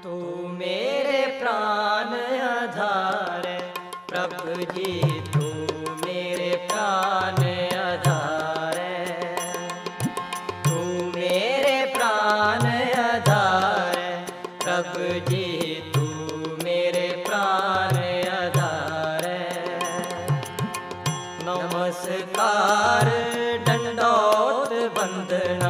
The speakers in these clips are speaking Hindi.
तू मेरे प्राण आधार है प्रभु जी, तू मेरे प्राण आधार है। तू मेरे प्राण आधार है प्रभु जी, तू मेरे प्राण आधार है। नमस्कार दंडोत वंदना,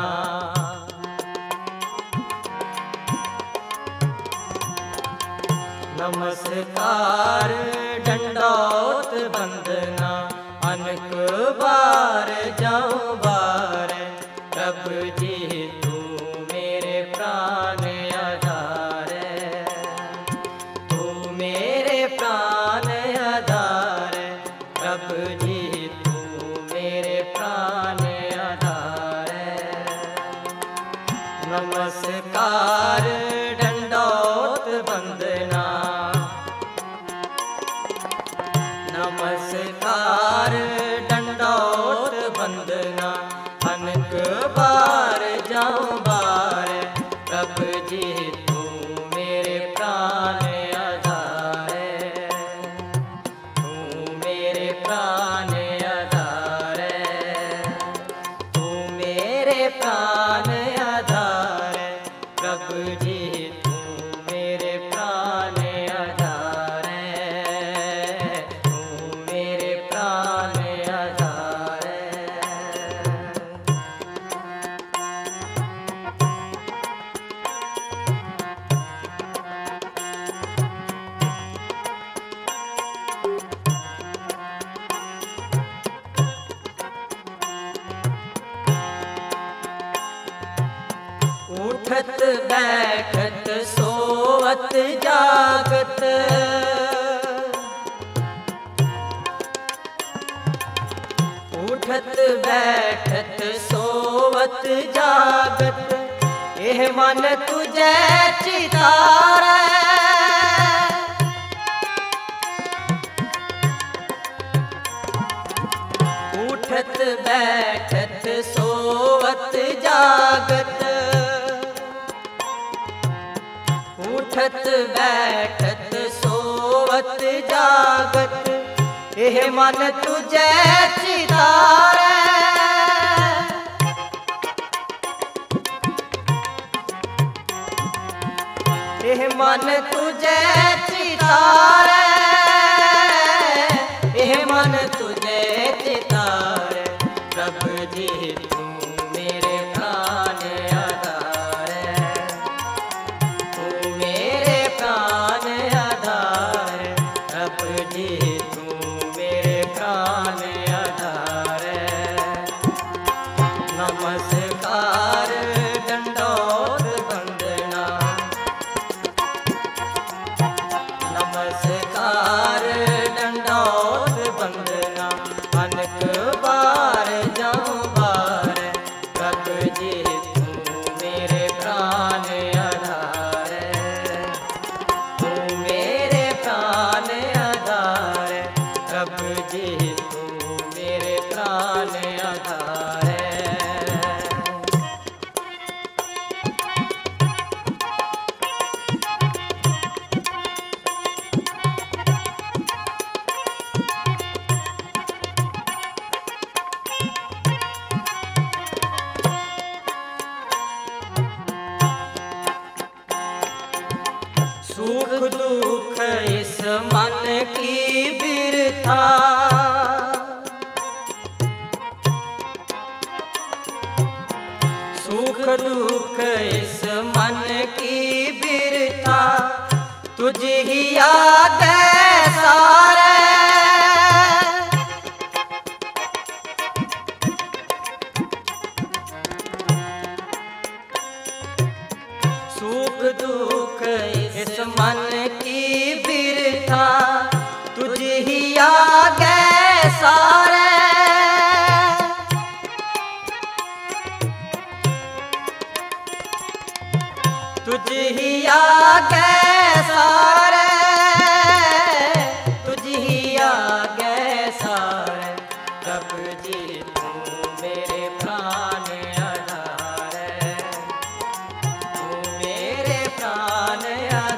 नमस्कार दंडोत वंदना। अनेक बार जाऊं बार प्रभु जी, तू मेरे प्राण आधार है। तू मेरे प्राण आधार है प्रभु जी, तू मेरे प्राण आधार है। नमस्कार दंडोत वंदना, नमस्कार दंडोत वंदना। अनेक बार जाऊं बार प्रभु जी, तू मेरे प्राण आधार है। तू मेरे प्राण आधार है। तू मेरे प्राण आधार है प्रभु जी, तू मेरे प्राण आधार है। तू मेरे प्राण आधार है। उठत बैठत सोवत जागत, उठत बैठत सोवत जागत। एह मन तुझे चितारै, उठत बैठत सोवत जागत। उठत बैठत सोवत जागत। एह मन तुझे चितारै, एह मन तुझे चितारै, एह मन तुझे चितारै प्रभु जी, तू मेरे प्राण आधार है। तू मेरे प्राण आधार है प्रभु जी, तू मेरे प्राण आधार है। नमस्कार दंडोत वंदना, नमस्कार दंडोत वंदना। अनेक बार जाऊं बार प्रभु जी, तू मेरे प्राण आधार है। तू मेरे प्राण आधार है प्रभु जी, तू मेरे प्राण आधार है। सुख दुख इस मन की बिरथा, सुख दुख इस मन की बिरथा। तुझ ही याद है सारे, सुख दुख इस मन की बिरथा। तुझ ही आगे सारे, तुझ ही आगे सारे, तुझ ही आगे सारे प्रभु जी, तू मेरे प्राण आधार है। तू मेरे प्राण आधार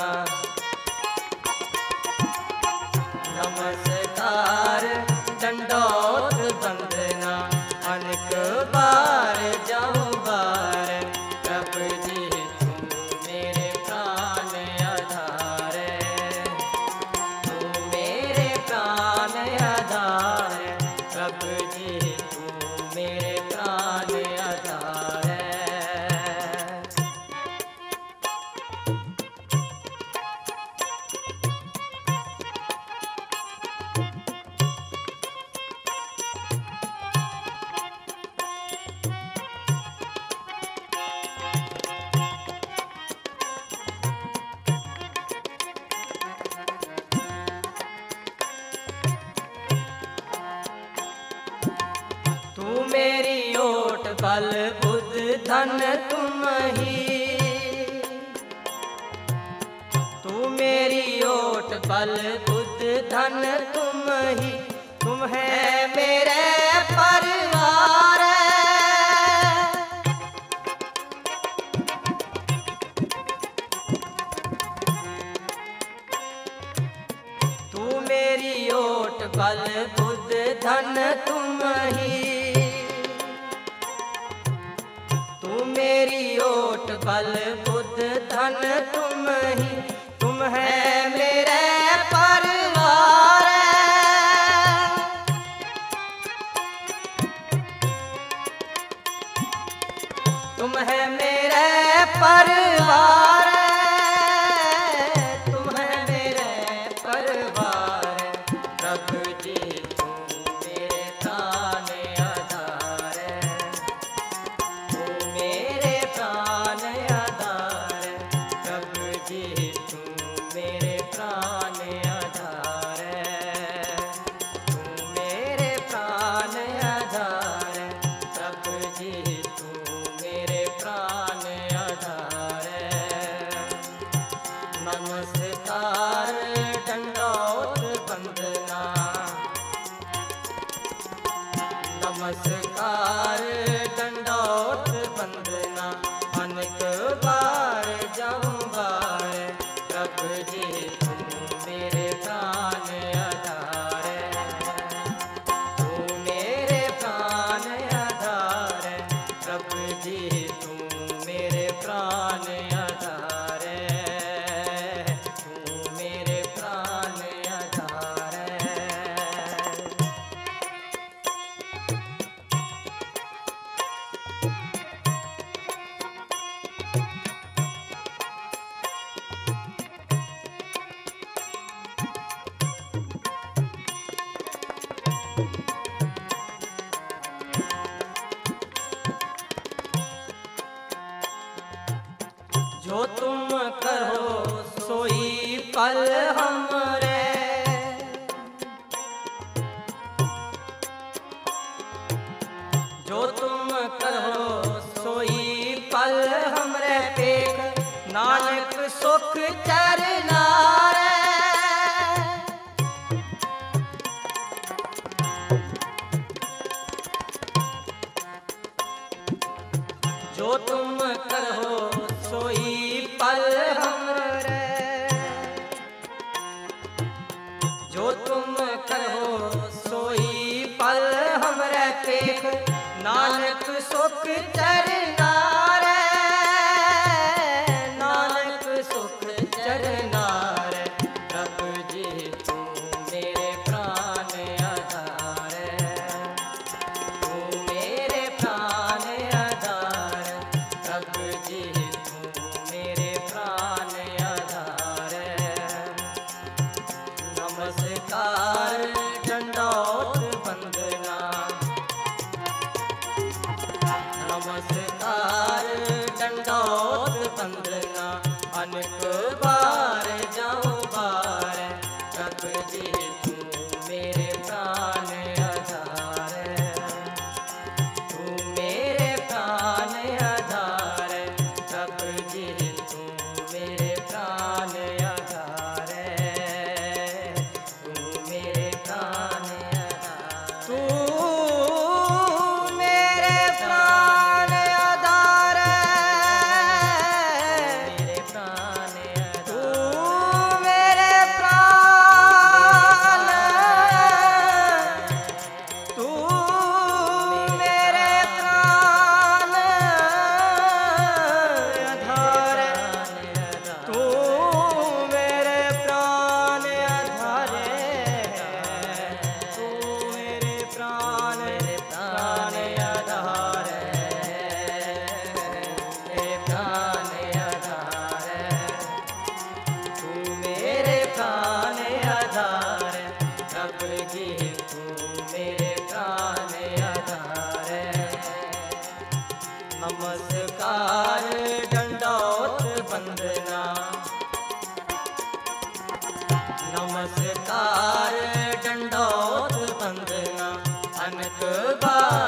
नमस्कार दंडोत वंदना अनेक बार जाऊं बार प्रभु जी तुम मेरे प्राण आधार तुम मेरे प्राण आधार प्रभु जी तुम मेरे प्राण आधार तू मेरी ओट बल बुद्ध धन तुम ही तू मेरी ओट बल बुद्ध धन तुम ही तुम है मेरे परिवार तू मेरी ओट बल बुद्ध धन तुम ही तू मेरी ओट बल बुद्ध धन तुम ही तुम है मेरे परिवार तुम है मेरे परिवार तुम है मेरे परिवार प्रभु जी तुम मेरे प्राण आधार तुम मेरे प्राण आधार प्रभु जी तुम मेरे प्राण आधार तुम मेरे प्राण आधार प्रभु जी तुम मेरे प्राण आधार नमस्कार दंडोत वंदना नमस्कार दंडोत वंदना अनेक बार जाऊं बार प्रभु जी तुम मेरे प्राण आधार तुम मेरे प्राण आधार प्रभु जी तुम मेरे प्राण आधार तुम मेरे प्राण आधार जो तुम करो सोई पल हमरे जो तुम करो सोई पल हमरे पेख नानक सुख चरना रे जो तुम करो सोई पल हमरे जो तुम करो सोई पल हमरे पेख नानक सुख चरना रे नानक सुख चरना रे प्रभु जी तुम मेरे प्राण आधार तुम मेरे प्राण आधार प्रभु जी तुम मेरे प्राण आधार नमस्कार दंडोत वंदना नमस्कार जी तू मेरे प्राण आधार। नमस्कार दंडौत वंदना, नमस्कार दंडौत वंदना, अनक बार